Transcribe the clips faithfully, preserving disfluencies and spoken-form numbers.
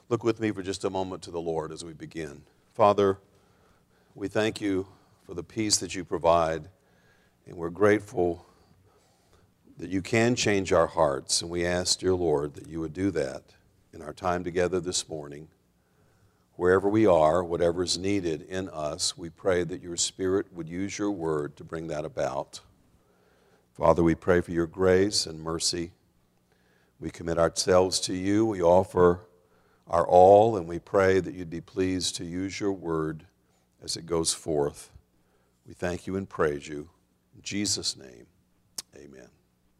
Look with me for just a moment to the Lord as we begin. Father, we thank you for the peace that you provide, and we're grateful that you can change our hearts, and we ask, dear Lord, that you would do that in our time together this morning. Wherever we are, whatever is needed in us, we pray that your Spirit would use your word to bring that about. Father, we pray for your grace and mercy. We commit ourselves to you. We offer our all, and we pray that you'd be pleased to use your word as it goes forth. We thank you and praise you. In Jesus' name, amen.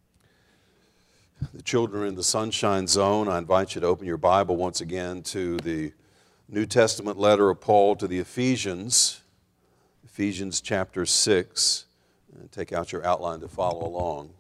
The children are in the Sunshine Zone. I invite you to open your Bible once again to the New Testament letter of Paul to the Ephesians, Ephesians chapter six. And take out your outline to follow along.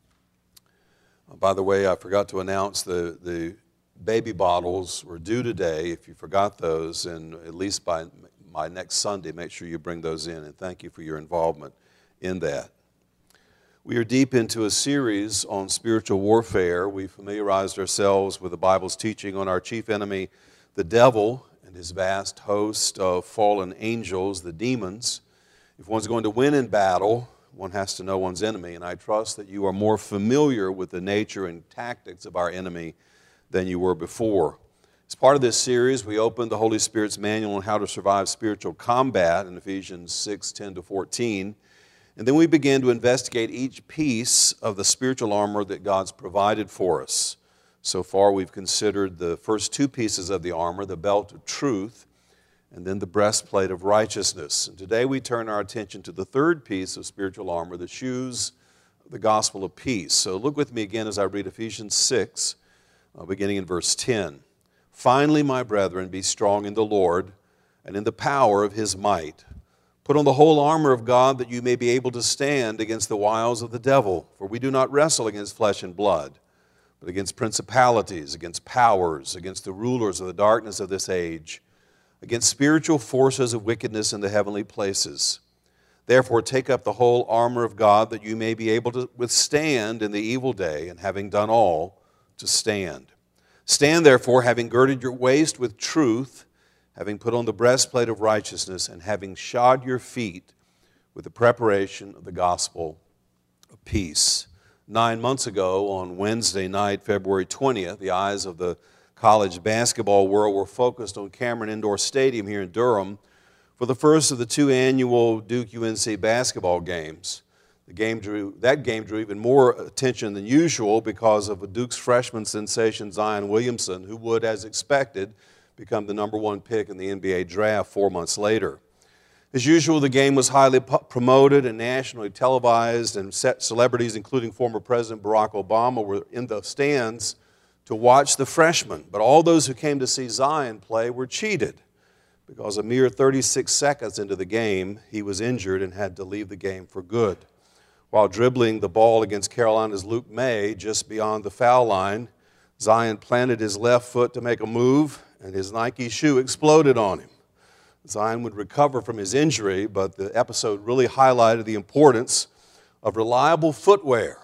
Uh, by the way, I forgot to announce the, the baby bottles were due today. If you forgot those, and at least by my next Sunday, make sure you bring those in. And thank you for your involvement in that. We are deep into a series on spiritual warfare. We familiarized ourselves with the Bible's teaching on our chief enemy, the devil, and his vast host of fallen angels, the demons. If one's going to win in battle, one has to know one's enemy, and I trust that you are more familiar with the nature and tactics of our enemy than you were before. As part of this series, we opened the Holy Spirit's manual on how to survive spiritual combat in Ephesians six, ten to fourteen. And then we began to investigate each piece of the spiritual armor that God's provided for us. So far, we've considered the first two pieces of the armor, the belt of truth, and then the breastplate of righteousness. And today we turn our attention to the third piece of spiritual armor, the shoes of the gospel of peace. So look with me again as I read Ephesians six, uh, beginning in verse ten. Finally, my brethren, be strong in the Lord and in the power of his might. Put on the whole armor of God that you may be able to stand against the wiles of the devil. For we do not wrestle against flesh and blood, but against principalities, against powers, against the rulers of the darkness of this age, against spiritual forces of wickedness in the heavenly places. Therefore, take up the whole armor of God that you may be able to withstand in the evil day, and having done all, to stand. Stand therefore, having girded your waist with truth, having put on the breastplate of righteousness, and having shod your feet with the preparation of the gospel of peace. Nine months ago, on Wednesday night, February twentieth, the eyes of the college basketball world were focused on Cameron Indoor Stadium here in Durham for the first of the two annual Duke-U N C basketball games. The game drew, that game drew even more attention than usual because of a Duke's freshman sensation, Zion Williamson, who would, as expected, become the number one pick in the N B A draft four months later. As usual, the game was highly promoted and nationally televised, and celebrities, including former President Barack Obama, were in the stands to watch the freshman. But all those who came to see Zion play were cheated because a mere thirty-six seconds into the game, he was injured and had to leave the game for good. While dribbling the ball against Carolina's Luke May just beyond the foul line, Zion planted his left foot to make a move, and his Nike shoe exploded on him. Zion would recover from his injury, but the episode really highlighted the importance of reliable footwear.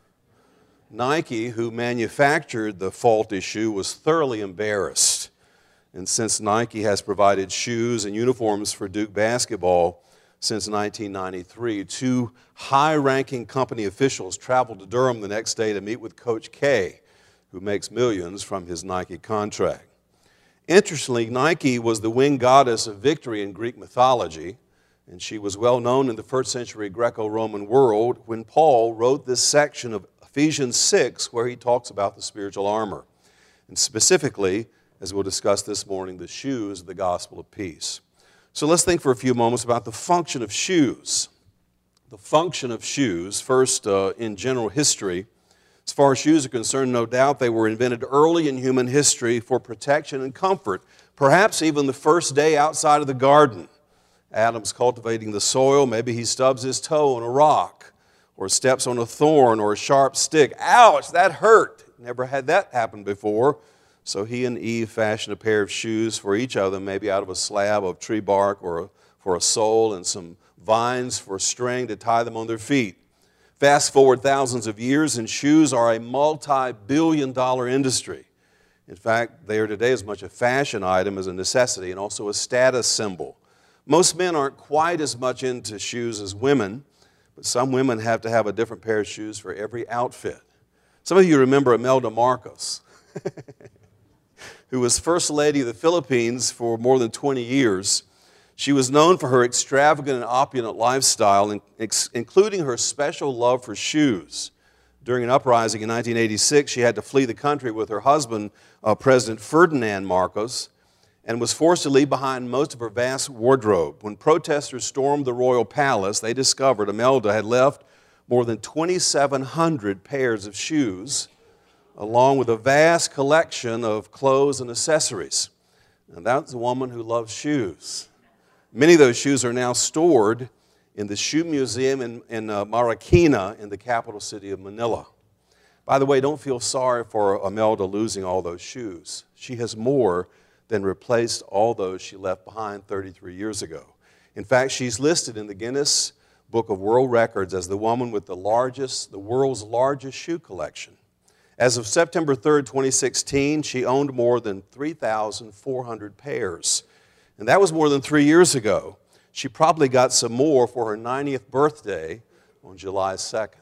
Nike, who manufactured the faulty shoe, was thoroughly embarrassed. And since Nike has provided shoes and uniforms for Duke basketball since nineteen ninety-three, two high-ranking company officials traveled to Durham the next day to meet with Coach K, who makes millions from his Nike contract. Interestingly, Nike was the winged goddess of victory in Greek mythology, and she was well known in the first century Greco-Roman world when Paul wrote this section of Ephesians six where he talks about the spiritual armor, and specifically, as we'll discuss this morning, the shoes of the gospel of peace. So let's think for a few moments about the function of shoes. The function of shoes, first uh, in general history. As far as shoes are concerned, no doubt they were invented early in human history for protection and comfort, perhaps even the first day outside of the garden. Adam's cultivating the soil, maybe he stubs his toe on a rock or steps on a thorn or a sharp stick. Ouch, that hurt. Never had that happen before. So he and Eve fashioned a pair of shoes for each of them, maybe out of a slab of tree bark or for a sole and some vines for a string to tie them on their feet. Fast forward thousands of years, and shoes are a multi-billion dollar industry. In fact, they are today as much a fashion item as a necessity and also a status symbol. Most men aren't quite as much into shoes as women, but some women have to have a different pair of shoes for every outfit. Some of you remember Imelda Marcos, who was First Lady of the Philippines for more than twenty years. She was known for her extravagant and opulent lifestyle, including her special love for shoes. During an uprising in nineteen eighty-six, she had to flee the country with her husband, uh, President Ferdinand Marcos, and was forced to leave behind most of her vast wardrobe. When protesters stormed the royal palace, they discovered Imelda had left more than twenty-seven hundred pairs of shoes, along with a vast collection of clothes and accessories. And that's a woman who loves shoes. Many of those shoes are now stored in the Shoe Museum in, in uh, Marikina in the capital city of Manila. By the way, don't feel sorry for Imelda losing all those shoes. She has more than replaced all those she left behind thirty-three years ago. In fact, she's listed in the Guinness Book of World Records as the woman with the largest, the world's largest shoe collection. As of September third, twenty sixteen, she owned more than three thousand four hundred pairs. And that was more than three years ago. She probably got some more for her ninetieth birthday on July second.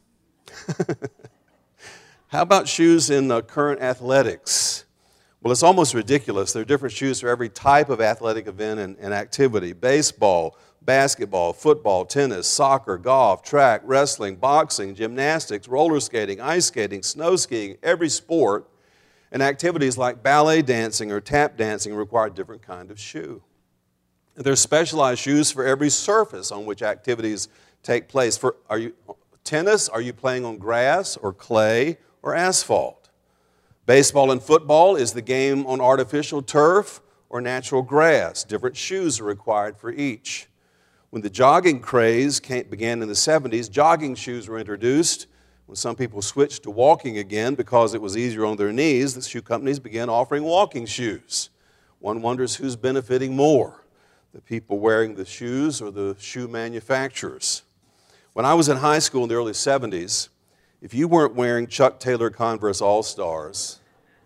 How about shoes in uh, current athletics? Well, it's almost ridiculous. There are different shoes for every type of athletic event and, and activity. Baseball, basketball, football, tennis, soccer, golf, track, wrestling, boxing, gymnastics, roller skating, ice skating, snow skiing, every sport. And activities like ballet dancing or tap dancing require a different kind of shoe. There's specialized shoes for every surface on which activities take place. For are you tennis, are you playing on grass or clay or asphalt? Baseball and football, is the game on artificial turf or natural grass? Different shoes are required for each. When the jogging craze began in the seventies, jogging shoes were introduced. When some people switched to walking again because it was easier on their knees, the shoe companies began offering walking shoes. One wonders who's benefiting more, the people wearing the shoes or the shoe manufacturers. When I was in high school in the early seventies, if you weren't wearing Chuck Taylor Converse All-Stars,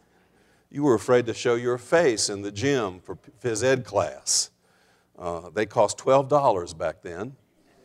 you were afraid to show your face in the gym for phys ed class. Uh, they cost twelve dollars back then.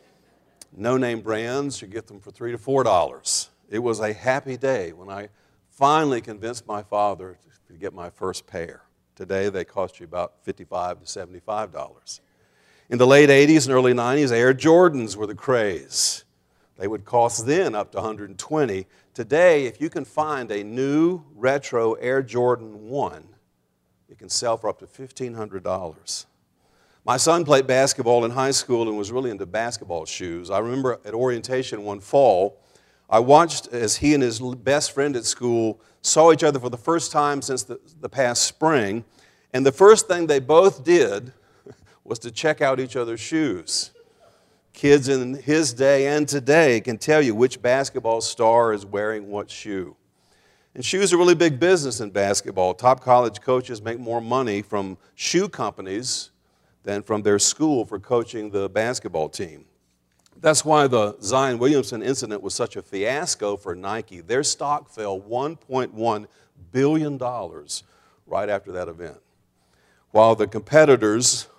No-name brands, you get them for three to four dollars. It was a happy day when I finally convinced my father to get my first pair. Today, they cost you about fifty-five to seventy-five dollars. In the late eighties and early nineties, Air Jordans were the craze. They would cost then up to one hundred twenty dollars. Today, if you can find a new retro Air Jordan one, it can sell for up to fifteen hundred dollars. My son played basketball in high school and was really into basketball shoes. I remember at orientation one fall, I watched as he and his best friend at school saw each other for the first time since the, the past spring, and the first thing they both did was to check out each other's shoes. Kids in his day and today can tell you which basketball star is wearing what shoe. And shoes are really big business in basketball. Top college coaches make more money from shoe companies than from their school for coaching the basketball team. That's why the Zion Williamson incident was such a fiasco for Nike. Their stock fell one point one billion dollars right after that event, while the competitors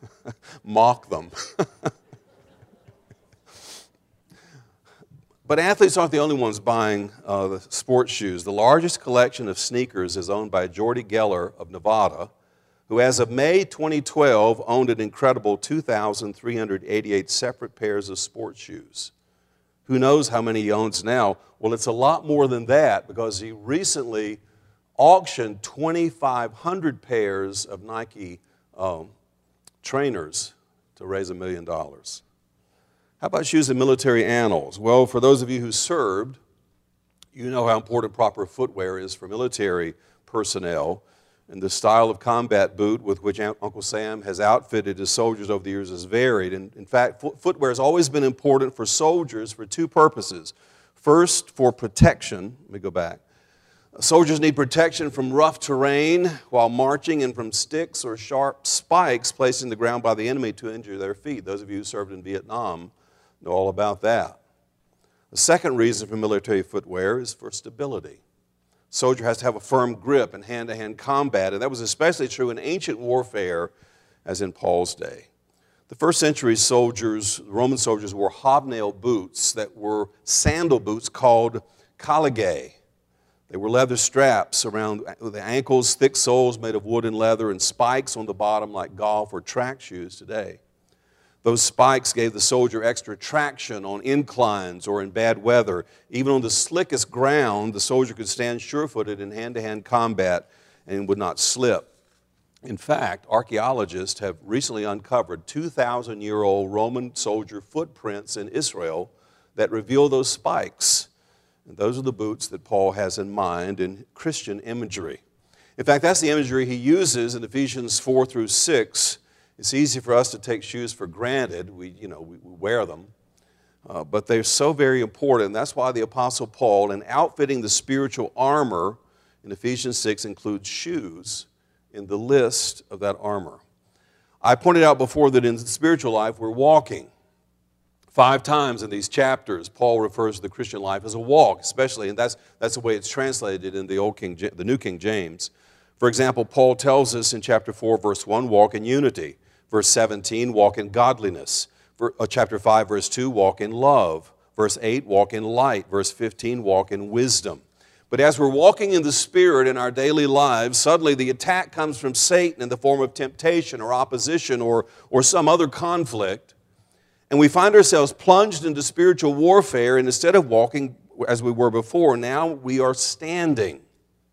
mocked them. But athletes aren't the only ones buying uh, the sports shoes. The largest collection of sneakers is owned by Jordy Geller of Nevada, who as of May twenty twelve owned an incredible two thousand three hundred eighty-eight separate pairs of sports shoes. Who knows how many he owns now? Well, it's a lot more than that because he recently auctioned twenty-five hundred pairs of Nike um, trainers to raise a million dollars. How about shoes and military annals? Well, for those of you who served, you know how important proper footwear is for military personnel. And the style of combat boot with which Uncle Sam has outfitted his soldiers over the years is varied. And in fact, footwear has always been important for soldiers for two purposes. First, for protection. Let me go back. Soldiers need protection from rough terrain while marching and from sticks or sharp spikes placed in the ground by the enemy to injure their feet. Those of you who served in Vietnam know all about that. The second reason for military footwear is for stability. soldier has to have a firm grip in hand-to-hand combat, and that was especially true in ancient warfare as in Paul's day. The first century soldiers, Roman soldiers, wore hobnail boots that were sandal boots called caligae. They were leather straps around the ankles, thick soles made of wood and leather, and spikes on the bottom like golf or track shoes today. Those spikes gave the soldier extra traction on inclines or in bad weather. Even on the slickest ground, the soldier could stand sure-footed in hand-to-hand combat and would not slip. In fact, archaeologists have recently uncovered two thousand year old Roman soldier footprints in Israel that reveal those spikes. And those are the boots that Paul has in mind in Christian imagery. In fact, that's the imagery he uses in Ephesians four through six. It's easy for us to take shoes for granted. We, you know, we, we wear them. Uh, but they're so very important. That's why the Apostle Paul, in outfitting the spiritual armor in Ephesians six, includes shoes in the list of that armor. I pointed out before that in the spiritual life, we're walking. Five times in these chapters, Paul refers to the Christian life as a walk, especially, and that's, that's the way it's translated in the Old King, the New King James. For example, Paul tells us in chapter four, verse one, walk in unity. Verse seventeen, walk in godliness. Chapter five, verse two, walk in love. Verse eight, walk in light. Verse fifteen, walk in wisdom. But as we're walking in the Spirit in our daily lives, suddenly the attack comes from Satan in the form of temptation or opposition or, or some other conflict. And we find ourselves plunged into spiritual warfare, and instead of walking as we were before, now we are standing.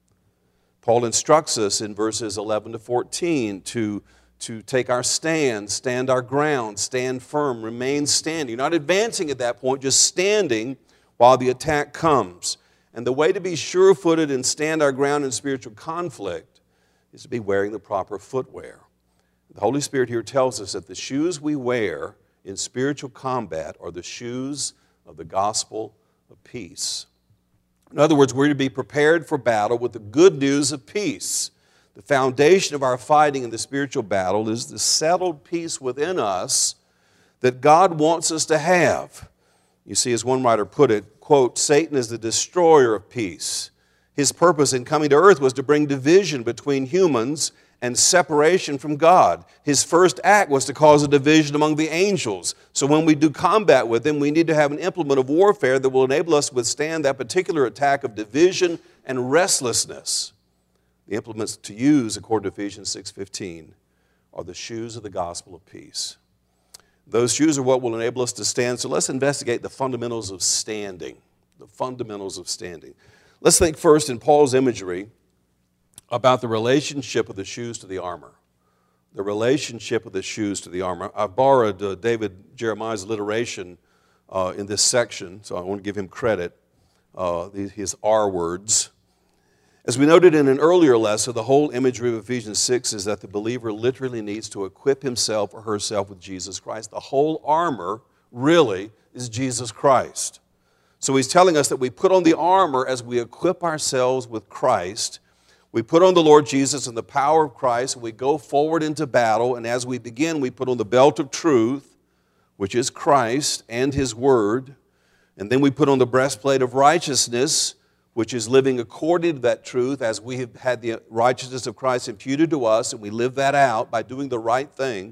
Paul instructs us in verses eleven to fourteen to to take our stand, stand our ground, stand firm, remain standing. Not advancing at that point, just standing while the attack comes. And the way to be sure-footed and stand our ground in spiritual conflict is to be wearing the proper footwear. The Holy Spirit here tells us that the shoes we wear in spiritual combat are the shoes of the gospel of peace. In other words, we're to be prepared for battle with the good news of peace. The foundation of our fighting in the spiritual battle is the settled peace within us that God wants us to have. You see, as one writer put it, quote, Satan is the destroyer of peace. His purpose in coming to earth was to bring division between humans and separation from God. His first act was to cause a division among the angels. So when we do combat with him, we need to have an implement of warfare that will enable us to withstand that particular attack of division and restlessness. The implements to use, according to Ephesians six fifteen, are the shoes of the gospel of peace. Those shoes are what will enable us to stand. So let's investigate the fundamentals of standing. The fundamentals of standing. Let's think first in Paul's imagery about the relationship of the shoes to the armor. The relationship of the shoes to the armor. I've borrowed uh, David Jeremiah's alliteration uh, in this section, so I want to give him credit, uh, his R words. As we noted in an earlier lesson, the whole imagery of Ephesians six is that the believer literally needs to equip himself or herself with Jesus Christ. The whole armor really is Jesus Christ. So he's telling us that we put on the armor as we equip ourselves with Christ. We put on the Lord Jesus and the power of Christ, and we go forward into battle, and as we begin, we put on the belt of truth, which is Christ and His Word, and then we put on the breastplate of righteousness, which is living according to that truth as we have had the righteousness of Christ imputed to us, and we live that out by doing the right thing,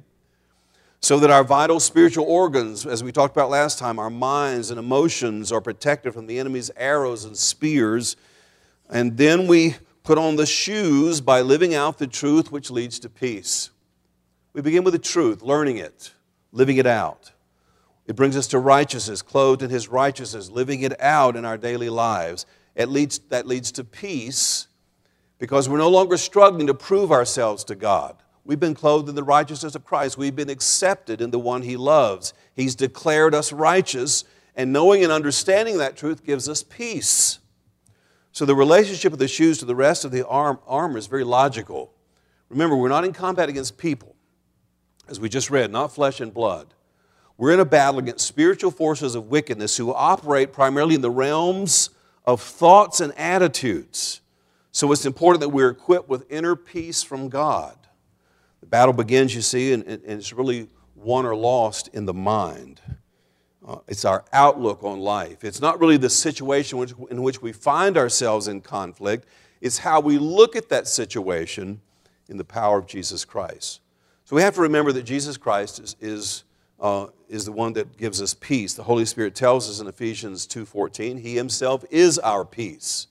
so that our vital spiritual organs, as we talked about last time, our minds and emotions are protected from the enemy's arrows and spears. And then we put on the shoes by living out the truth which leads to peace. We begin with the truth, learning it, living it out. It brings us to righteousness, clothed in His righteousness, living it out in our daily lives. It leads, that leads to peace because we're no longer struggling to prove ourselves to God. We've been clothed in the righteousness of Christ. We've been accepted in the one He loves. He's declared us righteous, and knowing and understanding that truth gives us peace. So the relationship of the shoes to the rest of the arm, armor is very logical. Remember, we're not in combat against people, as we just read, not flesh and blood. We're in a battle against spiritual forces of wickedness who operate primarily in the realms of thoughts and attitudes. So it's important that we're equipped with inner peace from God. The battle begins, you see, and, and it's really won or lost in the mind. Uh, it's our outlook on life. It's not really the situation which, in which we find ourselves in conflict. It's how we look at that situation in the power of Jesus Christ. So we have to remember that Jesus Christ is, is, uh, is the one that gives us peace. The Holy Spirit tells us in Ephesians two fourteen, He Himself is our peace.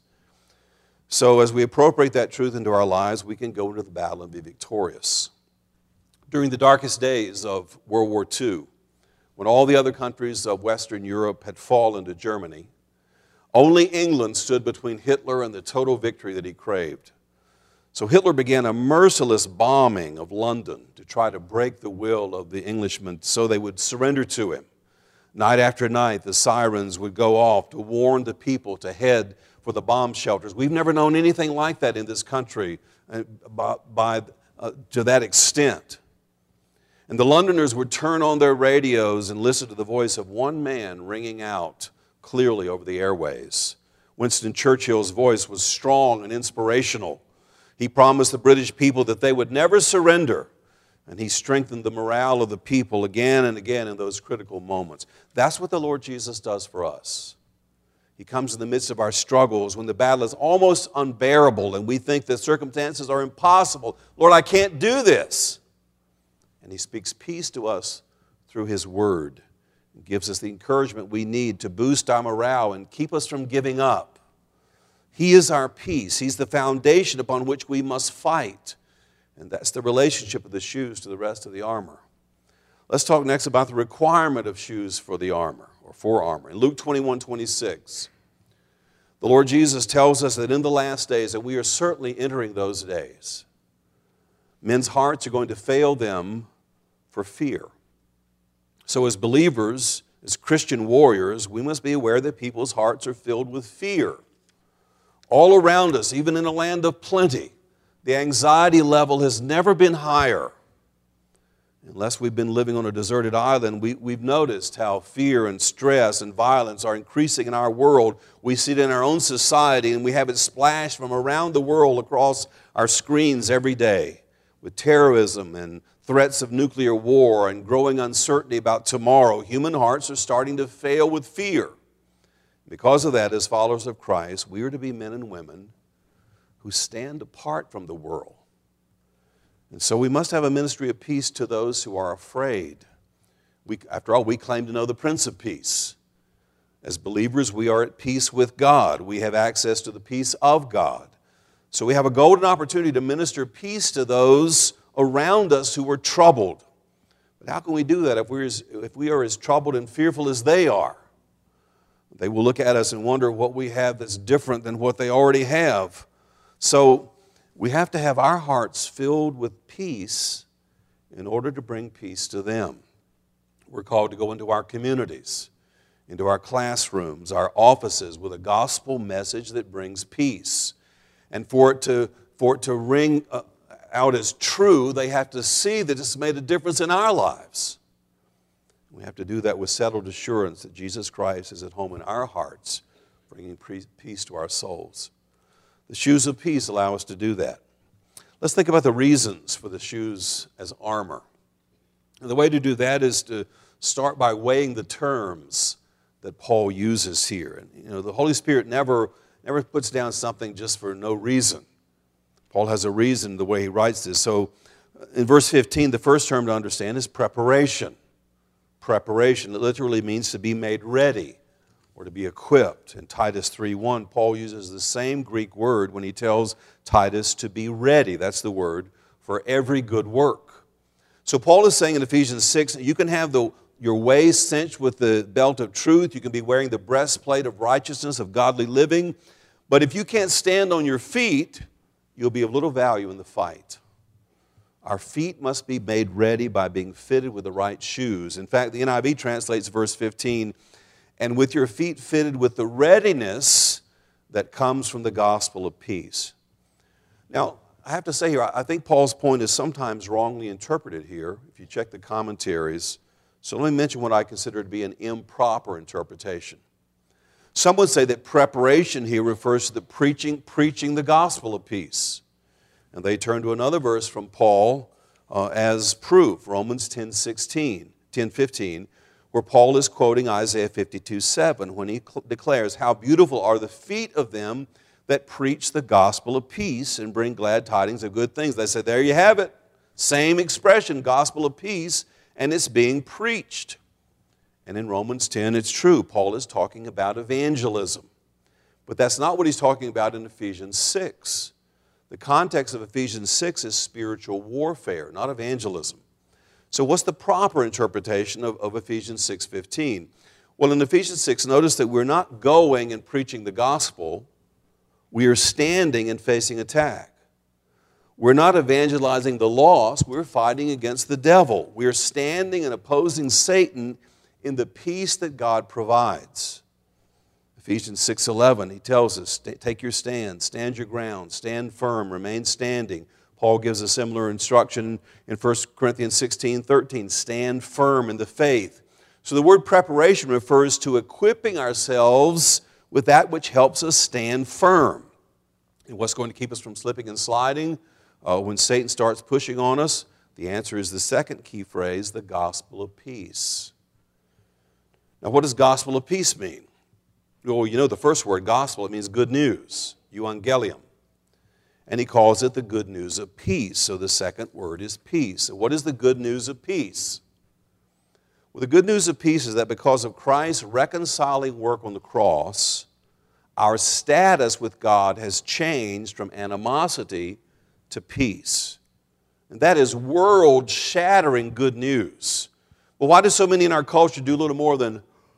So as we appropriate that truth into our lives, we can go into the battle and be victorious. During the darkest days of World War Two, when all the other countries of Western Europe had fallen to Germany, only England stood between Hitler and the total victory that he craved. So Hitler began a merciless bombing of London to try to break the will of the Englishmen so they would surrender to him. Night after night, the sirens would go off to warn the people to head for the bomb shelters. We've never known anything like that in this country by, by, uh, to that extent. And the Londoners would turn on their radios and listen to the voice of one man ringing out clearly over the airways. Winston Churchill's voice was strong and inspirational. He promised the British people that they would never surrender, and he strengthened the morale of the people again and again in those critical moments. That's what the Lord Jesus does for us. He comes in the midst of our struggles when the battle is almost unbearable and we think the circumstances are impossible. Lord, I can't do this. And He speaks peace to us through His Word. He gives us the encouragement we need to boost our morale and keep us from giving up. He is our peace. He's the foundation upon which we must fight. And that's the relationship of the shoes to the rest of the armor. Let's talk next about the requirement of shoes for the armor, or for armor. In Luke twenty-one twenty-six, the Lord Jesus tells us that in the last days, and we are certainly entering those days, men's hearts are going to fail them for fear. So as believers, as Christian warriors, we must be aware that people's hearts are filled with fear. All around us, even in a land of plenty, the anxiety level has never been higher. Unless we've been living on a deserted island, we, we've noticed how fear and stress and violence are increasing in our world. We see it in our own society, and we have it splashed from around the world across our screens every day, with terrorism and threats of nuclear war and growing uncertainty about tomorrow. Human hearts are starting to fail with fear. Because of that, as followers of Christ, we are to be men and women who stand apart from the world. And so we must have a ministry of peace to those who are afraid. We, after all, we claim to know the Prince of Peace. As believers, we are at peace with God. We have access to the peace of God. So we have a golden opportunity to minister peace to those around us who are troubled. But how can we do that if we're as, if we are as troubled and fearful as they are? They will look at us and wonder what we have that's different than what they already have. So we have to have our hearts filled with peace in order to bring peace to them. We're called to go into our communities, into our classrooms, our offices with a gospel message that brings peace. And for it to, for it to ring out as true, they have to see that it's made a difference in our lives. We have to do that with settled assurance that Jesus Christ is at home in our hearts, bringing peace to our souls. The shoes of peace allow us to do that. Let's think about the reasons for the shoes as armor. And the way to do that is to start by weighing the terms that Paul uses here. And, you know, the Holy Spirit never, never puts down something just for no reason. Paul has a reason the way he writes this. So in verse fifteen, the first term to understand is preparation. Preparation. It literally means to be made ready or to be equipped. In Titus three one, Paul uses the same Greek word when he tells Titus to be ready. That's the word for every good work. So Paul is saying in Ephesians six, you can have the, your waist cinched with the belt of truth. You can be wearing the breastplate of righteousness, of godly living. But if you can't stand on your feet, you'll be of little value in the fight. Our feet must be made ready by being fitted with the right shoes. In fact, the N I V translates verse fifteen, and with your feet fitted with the readiness that comes from the gospel of peace. Now, I have to say here, I think Paul's point is sometimes wrongly interpreted here, if you check the commentaries. So let me mention what I consider to be an improper interpretation. Some would say that preparation here refers to the preaching, preaching the gospel of peace. And they turn to another verse from Paul uh, as proof, Romans ten sixteen, ten fifteen, where Paul is quoting Isaiah fifty-two seven when he cl- declares, "How beautiful are the feet of them that preach the gospel of peace and bring glad tidings of good things." They say, there you have it. Same expression, gospel of peace, and it's being preached. And in Romans ten, it's true. Paul is talking about evangelism. But that's not what he's talking about in Ephesians six. The context of Ephesians six is spiritual warfare, not evangelism. So what's the proper interpretation of, of Ephesians six fifteen? Well, in Ephesians six, notice that we're not going and preaching the gospel. We are standing and facing attack. We're not evangelizing the lost. We're fighting against the devil. We're standing and opposing Satan in the peace that God provides. Ephesians six eleven, he tells us, take your stand, stand your ground, stand firm, remain standing. Paul gives a similar instruction in First Corinthians sixteen thirteen, stand firm in the faith. So the word preparation refers to equipping ourselves with that which helps us stand firm. And what's going to keep us from slipping and sliding uh, when Satan starts pushing on us? The answer is the second key phrase, the gospel of peace. Now, what does gospel of peace mean? Well, you know the first word, gospel, it means good news, euangelium. And he calls it the good news of peace. So the second word is peace. So what is the good news of peace? Well, the good news of peace is that because of Christ's reconciling work on the cross, our status with God has changed from animosity to peace. And that is world-shattering good news. Well, why do so many in our culture do little more than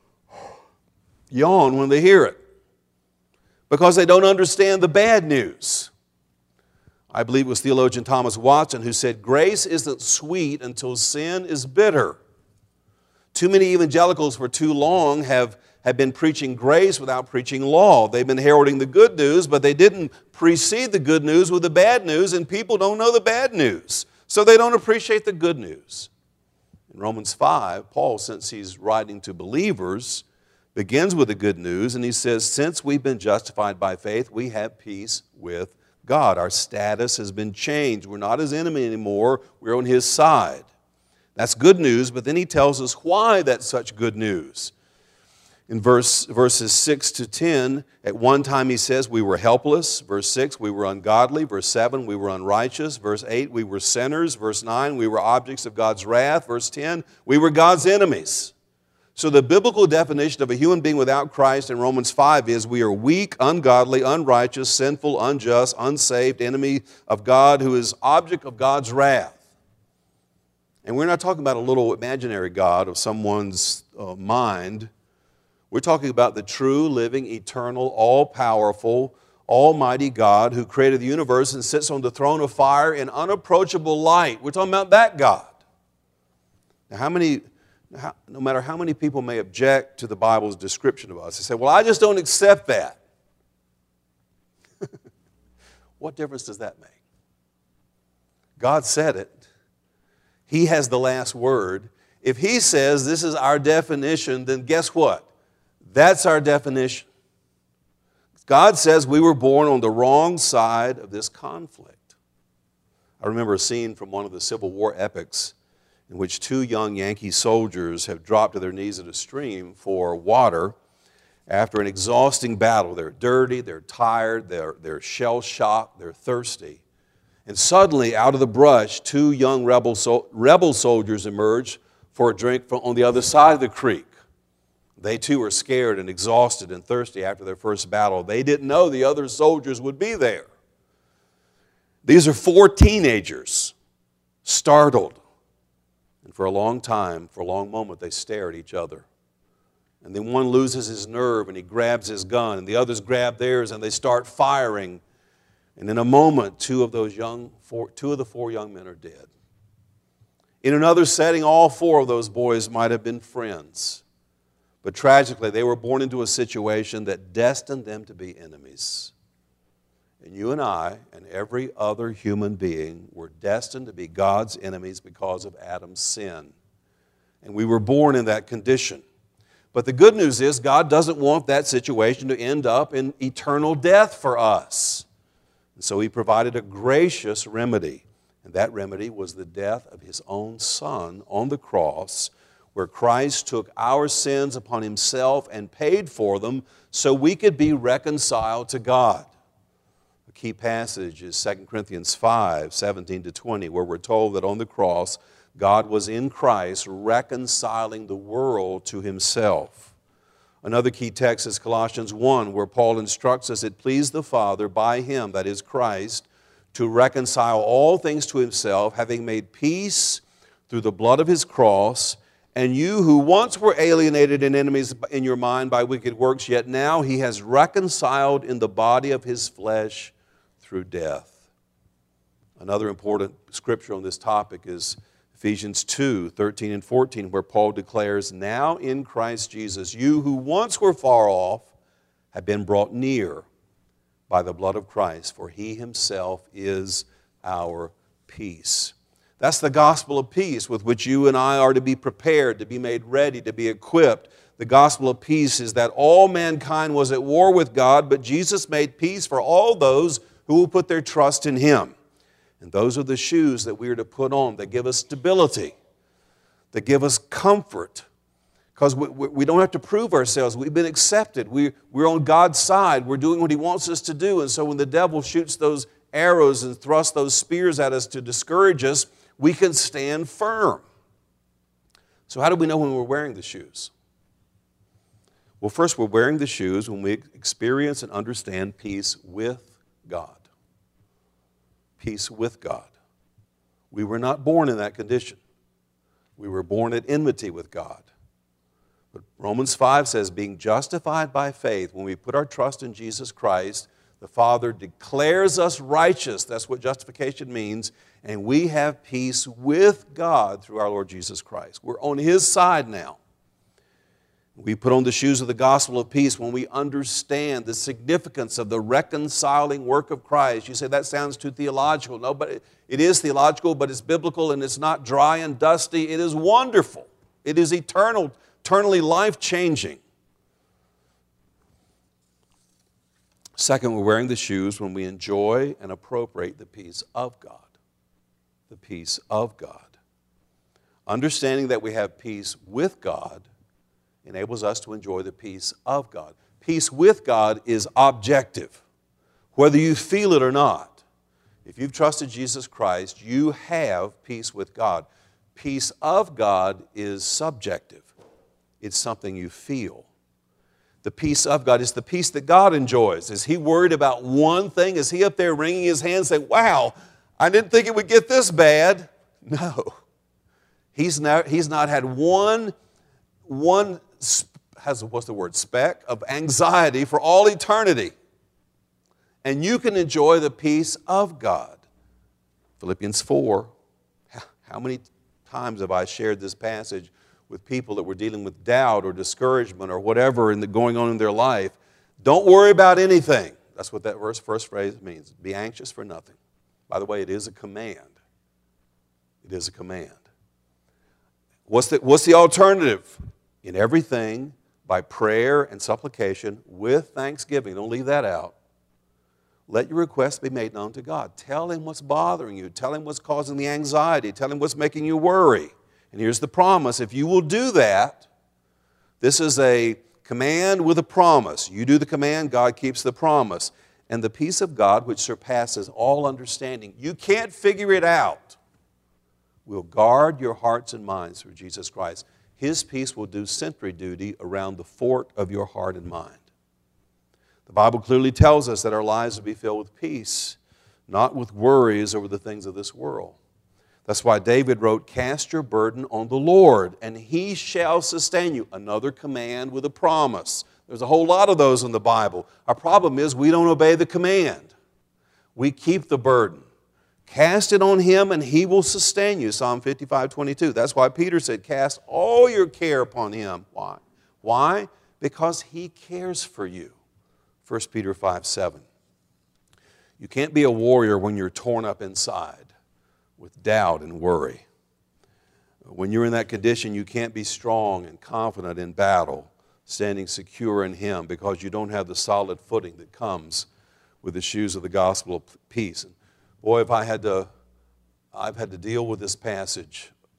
yawn when they hear it? Because they don't understand the bad news. I believe it was theologian Thomas Watson who said, grace isn't sweet until sin is bitter. Too many evangelicals for too long have, have been preaching grace without preaching law. They've been heralding the good news, but they didn't precede the good news with the bad news, and people don't know the bad news. So they don't appreciate the good news. In Romans five, Paul, since he's writing to believers, begins with the good news, and he says, since we've been justified by faith, we have peace with God. Our status has been changed. We're not his enemy anymore. We're on his side. That's good news, but then he tells us why that's such good news. In verse, verses six to ten, at one time he says we were helpless. Verse six, we were ungodly. Verse seven, we were unrighteous. Verse eight, we were sinners. Verse nine, we were objects of God's wrath. Verse ten, we were God's enemies. So the biblical definition of a human being without Christ in Romans five is we are weak, ungodly, unrighteous, sinful, unjust, unsaved, enemy of God who is object of God's wrath. And we're not talking about a little imaginary God of someone's uh, mind. We're talking about the true, living, eternal, all-powerful, almighty God who created the universe and sits on the throne of fire in unapproachable light. We're talking about that God. Now, how many... How, no matter how many people may object to the Bible's description of us, they say, well, I just don't accept that. What difference does that make? God said it. He has the last word. If he says this is our definition, then guess what? That's our definition. God says we were born on the wrong side of this conflict. I remember a scene from one of the Civil War epics in which two young Yankee soldiers have dropped to their knees at a stream for water after an exhausting battle. They're dirty, they're tired, they're, they're shell-shocked, they're thirsty. And suddenly, out of the brush, two young rebel, so, rebel soldiers emerge for a drink from on the other side of the creek. They too are scared and exhausted and thirsty after their first battle. They didn't know the other soldiers would be there. These are four teenagers, startled. And for a long time, for a long moment, they stare at each other. And then one loses his nerve and he grabs his gun, and the others grab theirs and they start firing. And in a moment, two of those young, four, two of the four young men are dead. In another setting, all four of those boys might have been friends. But tragically, they were born into a situation that destined them to be enemies. And you and I and every other human being were destined to be God's enemies because of Adam's sin. And we were born in that condition. But the good news is God doesn't want that situation to end up in eternal death for us. And so he provided a gracious remedy. And that remedy was the death of his own son on the cross, where Christ took our sins upon himself and paid for them so we could be reconciled to God. A key passage is Second Corinthians five, seventeen to twenty, where we're told that on the cross, God was in Christ reconciling the world to himself. Another key text is Colossians one, where Paul instructs us, it pleased the Father by him, that is Christ, to reconcile all things to himself, having made peace through the blood of his cross, and you who once were alienated and enemies in your mind by wicked works, yet now he has reconciled in the body of his flesh through death. Another important scripture on this topic is Ephesians two, thirteen and fourteen, where Paul declares, now in Christ Jesus, you who once were far off have been brought near by the blood of Christ, for he himself is our peace. That's the gospel of peace with which you and I are to be prepared, to be made ready, to be equipped. The gospel of peace is that all mankind was at war with God, but Jesus made peace for all those who will put their trust in him. And those are the shoes that we are to put on that give us stability, that give us comfort. Because we, we don't have to prove ourselves. We've been accepted. We, we're on God's side. We're doing what he wants us to do. And so when the devil shoots those arrows and thrusts those spears at us to discourage us, we can stand firm. So how do we know when we're wearing the shoes? Well, first, we're wearing the shoes when we experience and understand peace with God. Peace with God. We were not born in that condition. We were born at enmity with God. But Romans five says, being justified by faith, when we put our trust in Jesus Christ, the Father declares us righteous. That's what justification means. And we have peace with God through our Lord Jesus Christ. We're on his side now. We put on the shoes of the gospel of peace when we understand the significance of the reconciling work of Christ. You say, that sounds too theological. No, but it is theological, but it's biblical, and it's not dry and dusty. It is wonderful. It is eternal, eternally life-changing. Second, we're wearing the shoes when we enjoy and appropriate the peace of God. The peace of God. Understanding that we have peace with God enables us to enjoy the peace of God. Peace with God is objective, whether you feel it or not. If you've trusted Jesus Christ, you have peace with God. Peace of God is subjective. It's something you feel. The peace of God is the peace that God enjoys. Is he worried about one thing? Is he up there wringing his hands saying, wow, I didn't think it would get this bad? No. He's not, he's not had one, one has, what's the word, speck of anxiety for all eternity. And you can enjoy the peace of God. Philippians four, how many times have I shared this passage with people that were dealing with doubt or discouragement or whatever in the, going on in their life? Don't worry about anything. That's what that verse, first phrase means. Be anxious for nothing. By the way, it is a command. It is a command. What's the, what's the alternative? In everything, by prayer and supplication, with thanksgiving. Don't leave that out. Let your requests be made known to God. Tell him what's bothering you. Tell him what's causing the anxiety. Tell him what's making you worry. And here's the promise. If you will do that, this is a command with a promise. You do the command, God keeps the promise. And the peace of God, which surpasses all understanding, you can't figure it out, will guard your hearts and minds through Jesus Christ. His peace will do sentry duty around the fort of your heart and mind. The Bible clearly tells us that our lives will be filled with peace, not with worries over the things of this world. That's why David wrote, cast your burden on the Lord, and he shall sustain you. Another command with a promise. There's a whole lot of those in the Bible. Our problem is we don't obey the command. We keep the burden. Cast it on him and he will sustain you. Psalm fifty-five twenty-two. That's why Peter said, cast all your care upon him. Why? Why? Because he cares for you. First Peter five seven. You can't be a warrior when you're torn up inside with doubt and worry. When you're in that condition, you can't be strong and confident in battle, standing secure in him, because you don't have the solid footing that comes with the shoes of the gospel of peace. And boy, if I had to, I've had to deal with this passage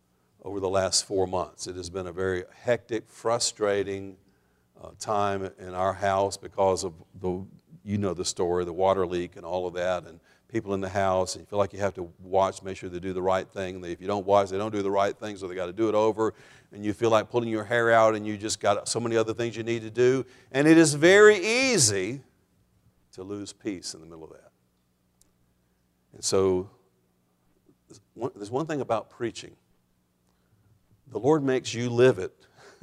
over the last four months. It has been a very hectic, frustrating uh, time in our house because of the, you know the story, the water leak and all of that, and people in the house, and you feel like you have to watch, make sure they do the right thing. If you don't watch, they don't do the right thing, so they got to do it over, and you feel like pulling your hair out, and you just got so many other things you need to do, and it is very easy to lose peace in the middle of that. And so there's one thing about preaching. The Lord makes you live it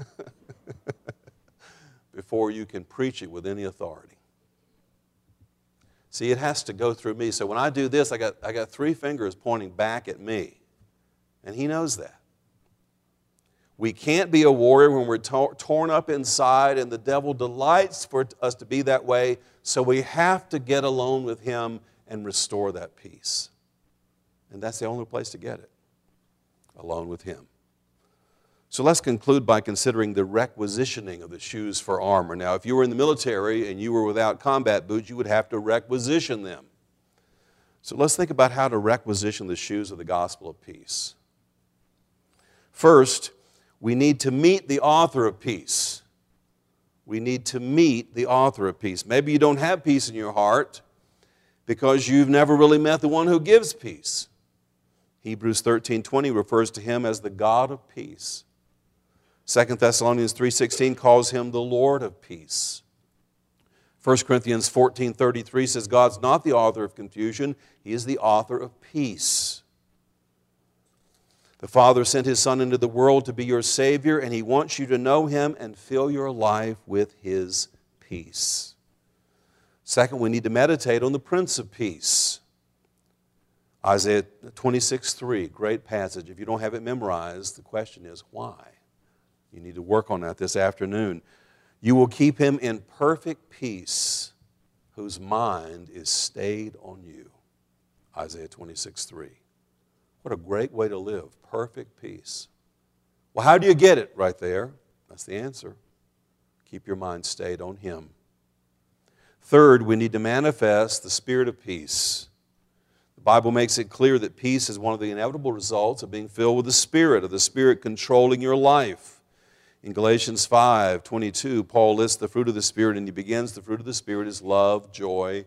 before you can preach it with any authority. See, it has to go through me. So when I do this, I got, I got three fingers pointing back at me. And He knows that. We can't be a warrior when we're to- torn up inside, and the devil delights for us to be that way. So we have to get alone with Him and restore that peace. And that's the only place to get it, alone with Him. So let's conclude by considering the requisitioning of the shoes for armor. Now, if you were in the military and you were without combat boots, you would have to requisition them. So let's think about how to requisition the shoes of the gospel of peace. First, we need to meet the author of peace. We need to meet the author of peace. Maybe you don't have peace in your heart because you've never really met the one who gives peace. Hebrews thirteen twenty refers to Him as the God of peace. Second Thessalonians three sixteen calls Him the Lord of peace. First Corinthians fourteen thirty-three says God's not the author of confusion, He is the author of peace. The Father sent His Son into the world to be your Savior, and He wants you to know Him and fill your life with His peace. Second, we need to meditate on the Prince of Peace. Isaiah twenty-six three, great passage. If you don't have it memorized, the question is why? You need to work on that this afternoon. You will keep him in perfect peace whose mind is stayed on you. Isaiah twenty-six three. What a great way to live, perfect peace. Well, how do you get it? Right there. That's the answer. Keep your mind stayed on Him. Third, we need to manifest the spirit of peace. The Bible makes it clear that peace is one of the inevitable results of being filled with the Spirit, of the Spirit controlling your life. In Galatians five twenty-two, Paul lists the fruit of the Spirit, and he begins, the fruit of the Spirit is love, joy,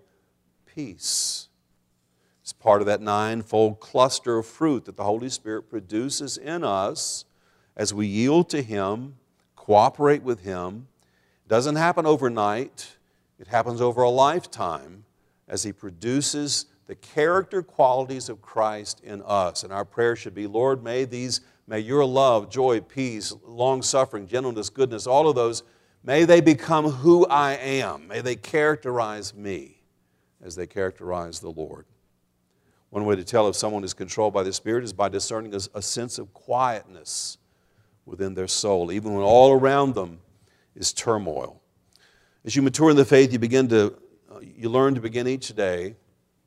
peace. It's part of that ninefold cluster of fruit that the Holy Spirit produces in us as we yield to Him, cooperate with Him. It doesn't happen overnight. It happens over a lifetime as He produces the character qualities of Christ in us. And our prayer should be, Lord, may these, may your love, joy, peace, long-suffering, gentleness, goodness, all of those, may they become who I am. May they characterize me as they characterize the Lord. One way to tell if someone is controlled by the Spirit is by discerning a, a sense of quietness within their soul, even when all around them is turmoil. As you mature in the faith, you begin to, uh, you learn to begin each day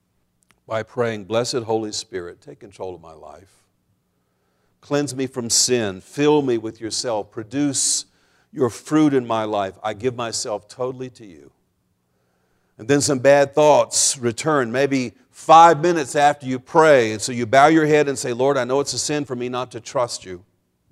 by praying, Blessed Holy Spirit, take control of my life. Cleanse me from sin. Fill me with yourself. Produce your fruit in my life. I give myself totally to you. And then some bad thoughts return, maybe five minutes after you pray. And so you bow your head and say, Lord, I know it's a sin for me not to trust you.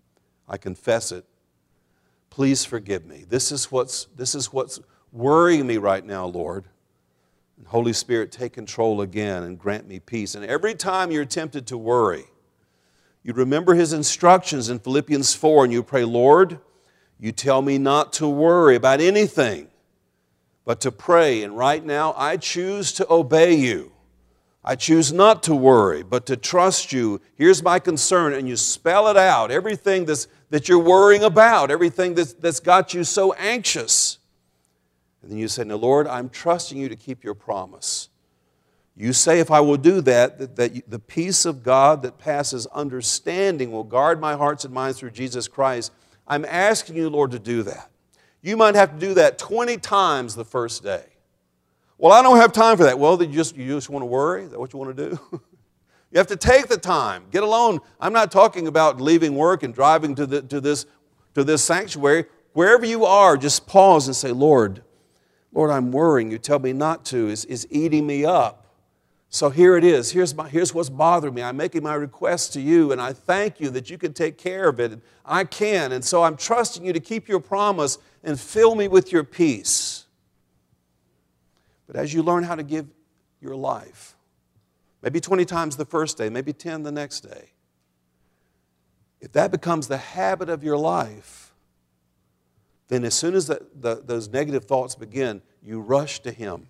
I confess it. Please forgive me. This is what's, this is what's worrying me right now, Lord. And Holy Spirit, take control again and grant me peace. And every time you're tempted to worry, you remember His instructions in Philippians four, and you pray, Lord, you tell me not to worry about anything, but to pray. And right now, I choose to obey you. I choose not to worry, but to trust you. Here's my concern. And you spell it out, everything that's, that you're worrying about, everything that's, that's got you so anxious. And then you say, now, Lord, I'm trusting you to keep your promise. You say if I will do that, that, that the peace of God that passes understanding will guard my hearts and minds through Jesus Christ. I'm asking you, Lord, to do that. You might have to do that twenty times the first day. Well, I don't have time for that. Well, you just, you just want to worry? Is that what you want to do? You have to take the time. Get alone. I'm not talking about leaving work and driving to, the, to, this, to this sanctuary. Wherever you are, just pause and say, Lord, Lord, I'm worrying. You tell me not to. It's, it's eating me up. So here it is. Here's, my, here's what's bothering me. I'm making my request to you, and I thank you that you can take care of it. And I can, and so I'm trusting you to keep your promise and fill me with your peace. But as you learn how to give your life, maybe twenty times the first day, maybe ten the next day, if that becomes the habit of your life, then as soon as the, the, those negative thoughts begin, you rush to Him.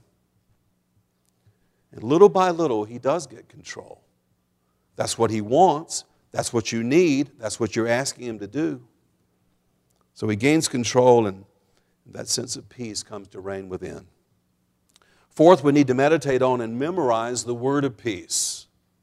And little by little, He does get control. That's what He wants. That's what you need. That's what you're asking Him to do. So He gains control, and that sense of peace comes to reign within. Fourth, we need to meditate on and memorize the word of peace.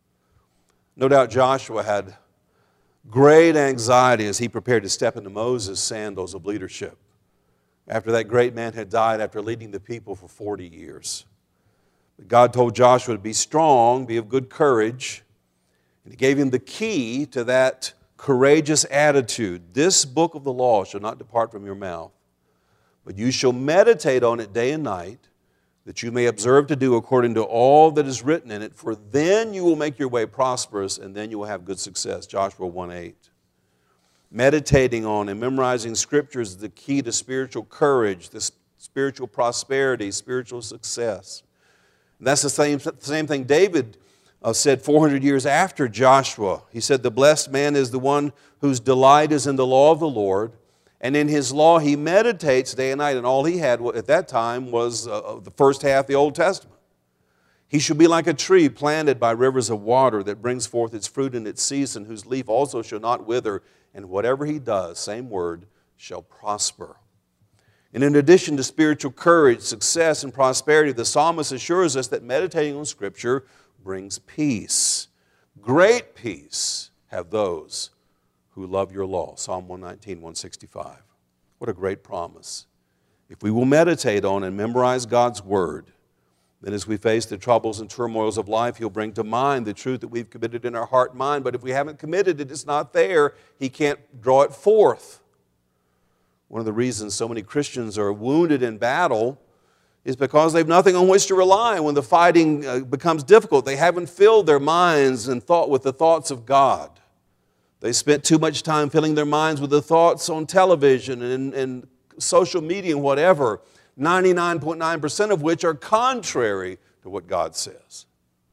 No doubt Joshua had great anxiety as he prepared to step into Moses' sandals of leadership after that great man had died after leading the people for forty years. But God told Joshua to be strong, be of good courage, and He gave him the key to that courageous attitude. This book of the law shall not depart from your mouth, but you shall meditate on it day and night, that you may observe to do according to all that is written in it, for then you will make your way prosperous, and then you will have good success. Joshua one eight. Meditating on and memorizing Scriptures is the key to spiritual courage, the spiritual prosperity, spiritual success. And that's the same, same thing David uh, said four hundred years after Joshua. He said, the blessed man is the one whose delight is in the law of the Lord, and in His law he meditates day and night. And all he had at that time was uh, the first half of the Old Testament. He should be like a tree planted by rivers of water that brings forth its fruit in its season, whose leaf also shall not wither, and whatever he does, same word, shall prosper. And in addition to spiritual courage, success, and prosperity, the psalmist assures us that meditating on Scripture brings peace. Great peace have those who love your law. Psalm one nineteen, one sixty-five. What a great promise. If we will meditate on and memorize God's Word, then as we face the troubles and turmoils of life, He'll bring to mind the truth that we've committed in our heart and mind. But if we haven't committed it, it's not there. He can't draw it forth. One of the reasons so many Christians are wounded in battle is because they have nothing on which to rely when the fighting uh, becomes difficult. They haven't filled their minds and thought with the thoughts of God. They spent too much time filling their minds with the thoughts on television and, and social media and whatever, ninety-nine point nine percent of which are contrary to what God says.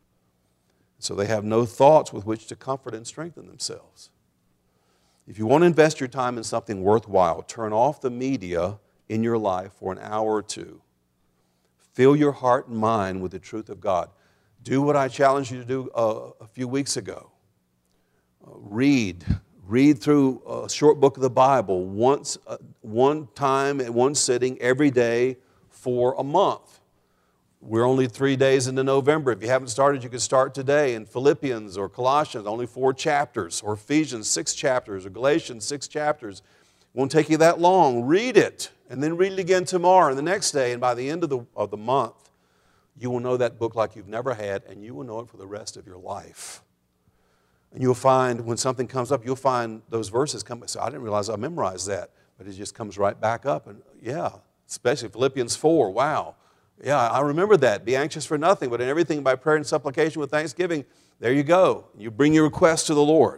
So they have no thoughts with which to comfort and strengthen themselves. If you want to invest your time in something worthwhile, turn off the media in your life for an hour or two. Fill your heart and mind with the truth of God. Do what I challenged you to do uh, a few weeks ago. Uh, read. Read through a short book of the Bible once, uh, one time at one sitting every day for a month. We're only three days into November. If you haven't started, you can start today in Philippians or Colossians, only four chapters, or Ephesians, six chapters, or Galatians, six chapters. It won't take you that long. Read it, and then read it again tomorrow and the next day, and by the end of the, of the month, you will know that book like you've never had, and you will know it for the rest of your life. And you'll find, when something comes up, you'll find those verses come. So I didn't realize I memorized that, but it just comes right back up. And yeah, especially Philippians four, wow. Yeah, I remember that. Be anxious for nothing, but in everything by prayer and supplication with thanksgiving. There you go. You bring your request to the Lord.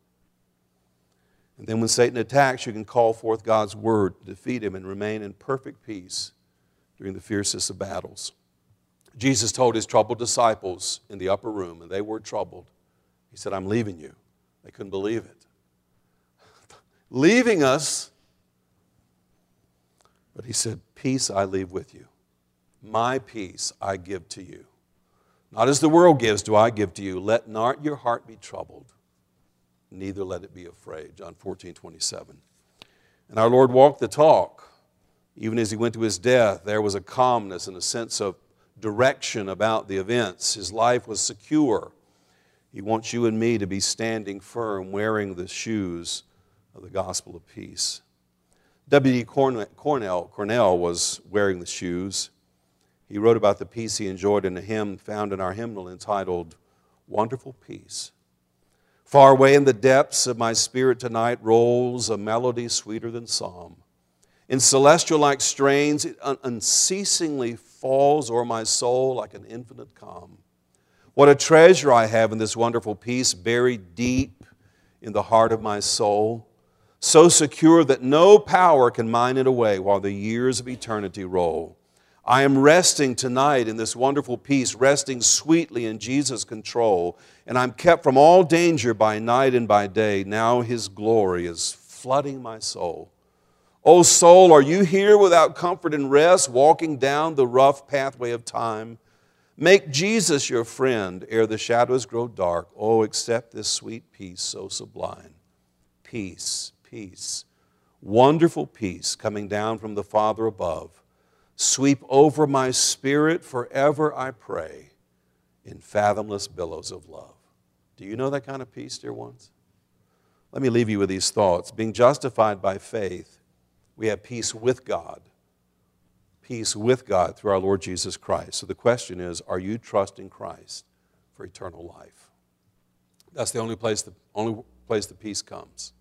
And then when Satan attacks, you can call forth God's word to defeat him and remain in perfect peace during the fiercest of battles. Jesus told His troubled disciples in the upper room, and they were troubled. He said, I'm leaving you. They couldn't believe it. Leaving us. But He said, peace I leave with you. My peace I give to you. Not as the world gives do I give to you. Let not your heart be troubled, neither let it be afraid. John fourteen, twenty-seven. And our Lord walked the talk. Even as He went to His death, there was a calmness and a sense of direction about the events. His life was secure. He wants you and me to be standing firm, wearing the shoes of the gospel of peace. W D Cornell, Cornell was wearing the shoes. He wrote about the peace he enjoyed in a hymn found in our hymnal entitled, Wonderful Peace. Far away in the depths of my spirit tonight rolls a melody sweeter than psalm. In celestial-like strains, it unceasingly falls o'er my soul like an infinite calm. What a treasure I have in this wonderful peace buried deep in the heart of my soul, so secure that no power can mine it away while the years of eternity roll. I am resting tonight in this wonderful peace, resting sweetly in Jesus' control, and I'm kept from all danger by night and by day. Now His glory is flooding my soul. O soul, are you here without comfort and rest, walking down the rough pathway of time? Make Jesus your friend ere the shadows grow dark. Oh, accept this sweet peace so sublime. Peace, peace, wonderful peace coming down from the Father above. Sweep over my spirit forever, I pray, in fathomless billows of love. Do you know that kind of peace, dear ones? Let me leave you with these thoughts. Being justified by faith, we have peace with God. Peace with God through our Lord Jesus Christ. So the question is, are you trusting Christ for eternal life? That's the only place the only place the peace comes.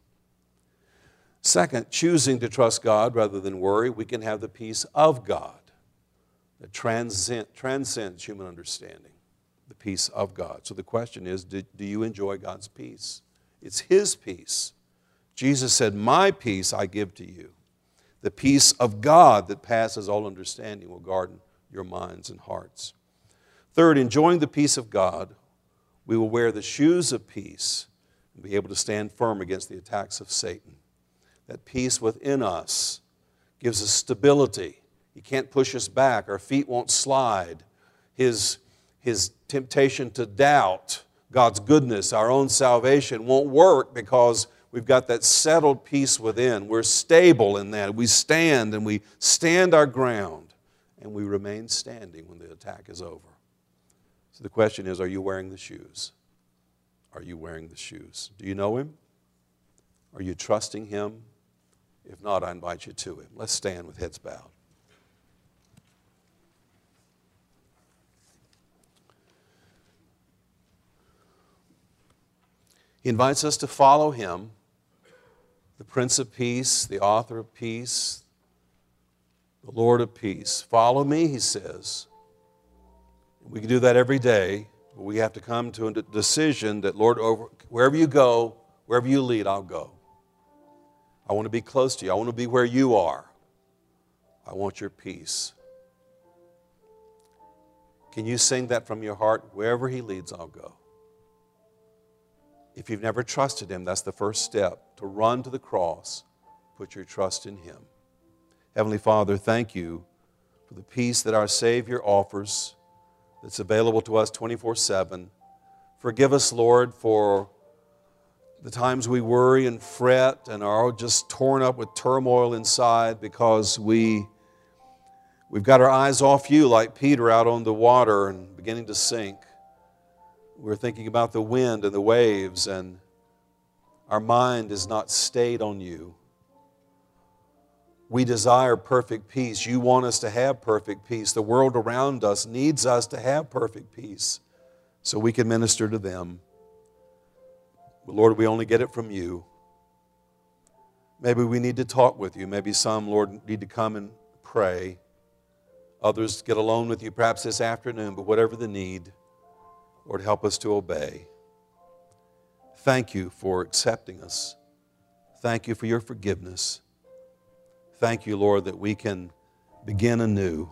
Second, choosing to trust God rather than worry, we can have the peace of God that transcend, transcends human understanding. The peace of God. So the question is, do, do you enjoy God's peace? It's His peace. Jesus said, my peace I give to you. The peace of God that passes all understanding will guard your minds and hearts. Third, enjoying the peace of God, we will wear the shoes of peace and be able to stand firm against the attacks of Satan. That peace within us gives us stability. He can't push us back. Our feet won't slide. His, his temptation to doubt God's goodness, our own salvation, won't work because we've got that settled peace within. We're stable in that. We stand and we stand our ground and we remain standing when the attack is over. So the question is, are you wearing the shoes? Are you wearing the shoes? Do you know Him? Are you trusting Him? If not, I invite you to Him. Let's stand with heads bowed. He invites us to follow Him, the Prince of Peace, the author of peace, the Lord of peace. Follow me, He says. We can do that every day, but we have to come to a decision that, Lord, over, wherever you go, wherever you lead, I'll go. I want to be close to you. I want to be where you are. I want your peace. Can you sing that from your heart? Wherever He leads, I'll go. If you've never trusted Him, that's the first step, to run to the cross, put your trust in Him. Heavenly Father, thank you for the peace that our Savior offers, that's available to us twenty-four seven. Forgive us, Lord, for the times we worry and fret and are just torn up with turmoil inside because we, we've got our eyes off you like Peter out on the water and beginning to sink. We're thinking about the wind and the waves, and our mind is not stayed on you. We desire perfect peace. You want us to have perfect peace. The world around us needs us to have perfect peace so we can minister to them. But Lord, we only get it from you. Maybe we need to talk with you. Maybe some, Lord, need to come and pray. Others get alone with you perhaps this afternoon, but whatever the need, Lord, help us to obey. Thank you for accepting us. Thank you for your forgiveness. Thank you, Lord, that we can begin anew.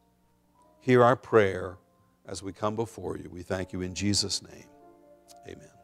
Hear our prayer as we come before you. We thank you in Jesus' name. Amen.